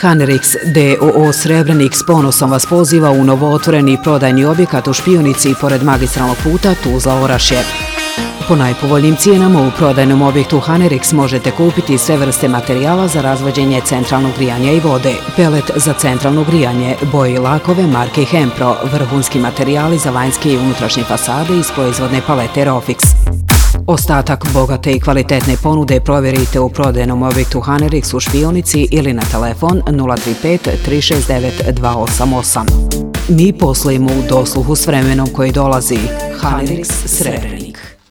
Hanerix d.o.o. Srebrenik s ponosom vas poziva u novootvoreni prodajni objekat u Špionici pored magistralnog puta Tuzla-Orašje. Po najpovoljnijim cijenama u prodajnom objektu Hanerix možete kupiti sve vrste materijala za razvođenje centralnog grijanja i vode, pelet za centralno grijanje, boje i lakove marke Hempro, vrhunski materijali za vanjske i unutrašnje fasade iz proizvodne palete Rofix. Ostatak bogate i kvalitetne ponude provjerite u prodajnom objektu Hanerix u Špionici ili na telefon 035 369 288. Mi poslujemo u dosluhu s vremenom koji dolazi. Hanerix Srebrenik.